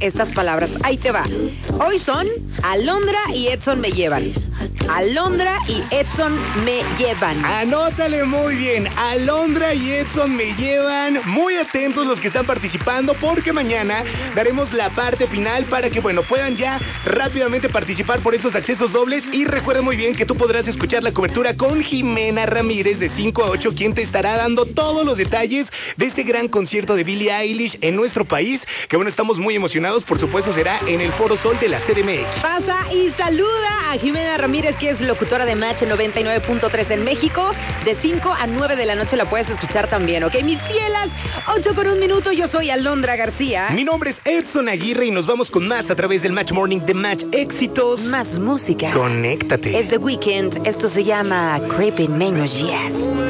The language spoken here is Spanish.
estas palabras. Ahí te va. Hoy son Alondra y Edson me llevan. Alondra y Edson me llevan. Anótale muy bien. Alondra y Edson me llevan. Muy atentos los que están participando porque mañana daremos la parte final para que, puedan ya rápidamente participar por estos accesos dobles. Y recuerda muy bien que tú podrás escuchar la cobertura con Jimena Ramírez de 5 a 8, quien te estará dando todos los detalles de este gran concierto de Billie Eilish en nuestro país. Que estamos muy emocionados. Por supuesto, será en el Foro Sol de la CDMX. Pasa y saluda a Jimena Ramírez, que es locutora de Match 99.3 en México. De 5 a 9 de la noche la puedes escuchar también, ¿ok? Mis cielas, 8:01. Yo soy Alondra García. Mi nombre es Edson Aguirre y nos vamos con más a través del Match Morning de Match Éxitos. Más música. Conéctate. Es The Weeknd. Esto se llama Creeping Menos Yes.